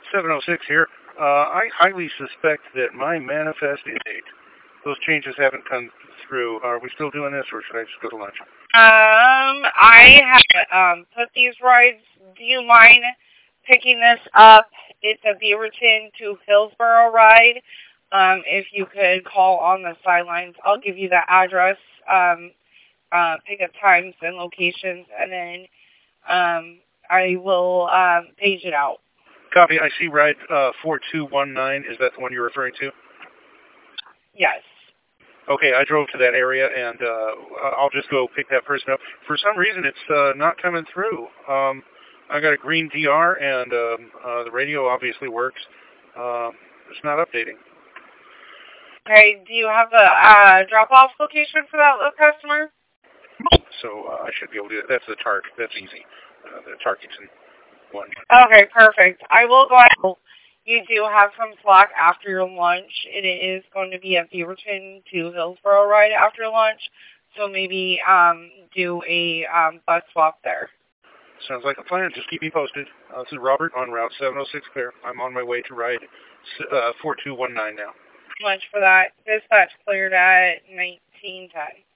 706 here. I highly suspect that my manifest intake, those changes haven't come through. Are we still doing this, or should I just go to lunch? I have put these rides. Do you mind picking this up? It's a Beaverton to Hillsboro ride. If you could call on the sidelines, I'll give you the address, pick up times and locations, and then I will page it out. Copy. I see ride 4219. Is that the one you're referring to? Yes. Okay, I drove to that area, and I'll just go pick that person up. For some reason, it's not coming through. I got a green DR, and the radio obviously works. It's not updating. Okay, do you have a drop-off location for that customer? So I should be able to do that. That's the Tark. That's easy. The Tarkington one. Okay, perfect. I will go ahead. You do have some slack after your lunch. It is going to be a Beaverton to Hillsboro ride after lunch, so maybe do a bus swap there. Sounds like a plan. Just keep me posted. This is Robert on Route 706 clear. I'm on my way to ride 4219 now. Much for that. Dispatch cleared at 1910.